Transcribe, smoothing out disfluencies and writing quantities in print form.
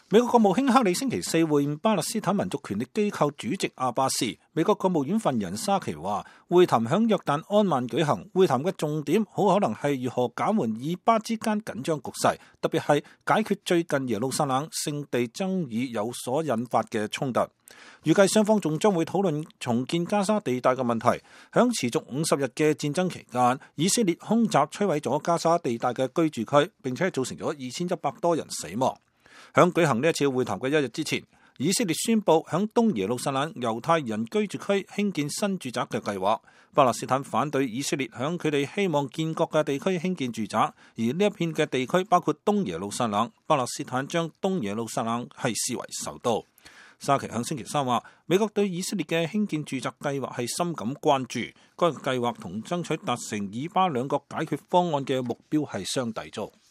美國國務卿克里星期四會見巴勒斯坦民族權力機構主席阿巴斯。美國國務院發言人沙奇話，會談響約旦安曼舉行，會談嘅重點好可能係如何減緩以巴之間緊張局勢，特別係解決最近耶路撒冷聖地爭議有所引發嘅衝突。預計雙方仲將會討論重建加沙地帶嘅問題。響持續50日嘅戰爭期間，以色列空襲摧毀咗加沙地帶嘅居住區，並且造成咗2100多人死亡。響舉行呢一次會談嘅一日之前，以色列宣布響東耶路撒冷猶太人居住區興建新住宅嘅計劃。巴勒斯坦反對以色列響佢哋希望建國嘅地區興建住宅，而呢一片嘅地區包括東耶路撒冷。巴勒斯坦將東耶路撒冷係視為首都。沙奇響星期三話，美國對以色列嘅興建住宅計劃係深感關注，該計劃同爭取達成以巴兩國解決方案嘅目標係相抵觸。